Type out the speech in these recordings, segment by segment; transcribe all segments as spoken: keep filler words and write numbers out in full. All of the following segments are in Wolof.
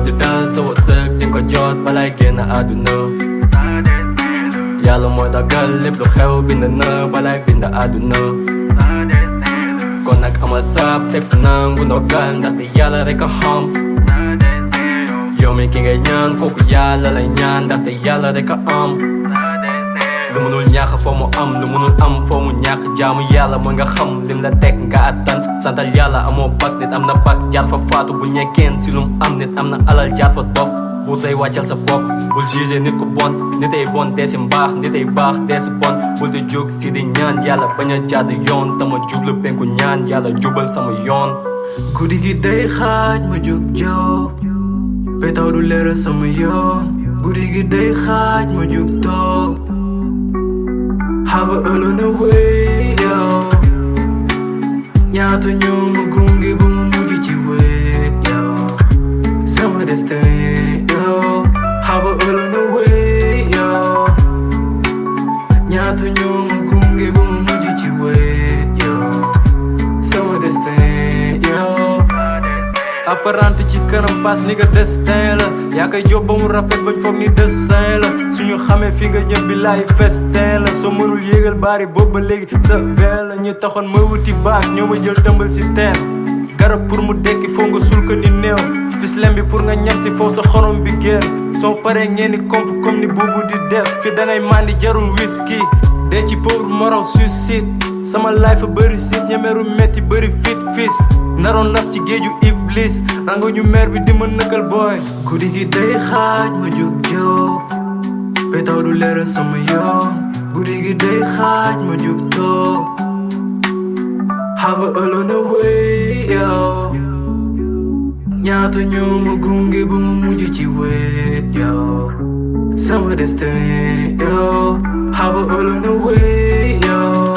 di dal sa wërsëg di ko jot balay génn àdduna yàlla mooy dagal lépp lu xew bind na balay bind àdduna kon nag amal sab teg si nangu ndogal ndaxte yàlla rek a xam yow mi ki ngay ñaan kooku yàlla lay ñaan ndaxte yàlla rek a am lu mënul ñàkk foo mu am lu mënul am foo mu ñàkk jaamu yàlla mooy nga xam lim la teg nga attan santal yàlla amoo bak nit am na bak jaar fa faatu bu ñekkeen si lum am nit am na alal jaar fa dof bu tey wàccal sa bopp bul jugé nit ku bon nit ay bon dee si mbaax nit ay baax dee si bon bul di jóg si di ñaan yàlla bañ a jàdd yoon tama jublu penku ñaan yàlla jubal sama yoon guddi gi day xaaj ma jug jóg petaw du leeral sama yoon guddi gi day xaaj ma jug toog have a alone away yow ñaata ñoo ma gunge ba mu mujj ci wéet yow sama destin yow have a alone away yow ñaata ñoo ma gunge ba mu mujj ci wéet yow sama destin yow apparente ci kanam pass ni nga destin la yaa koy job ba mu rafet bañ foog ni dessin la suñu xamee fi nga jëm bi laay festin la soo mënul yéegal baari boobu ba léegi sa vin la ñu taxoon ma wuti baak ñoo ma jël tëmbal si teen garab pour mu dekki foo nga sul ko ni néew fislem bi pour nga ñam si foofu sa xorom bi génn soo paree ngeen ni komp comme ni buubu di def fi dangay mandi jarul whisky dee ci pauvre moral suicide sama life bëri siit ñemeru metti bëri fit fis naroon nap ci géeju iblis rango ñu mer bi di ma nëkkal booy guddi gi day xaaj ma jug jóg petaw du leeral sama yoon guddi gi day xaaj ma jug toog have a alone away yow ñaata ñoo ma gunge ba ma mujj ci wéet yow sama destin yow have a alone away yow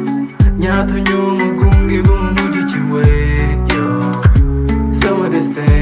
ñaata ñoo ma gunge ba ma mujj ci wéet yow sama destin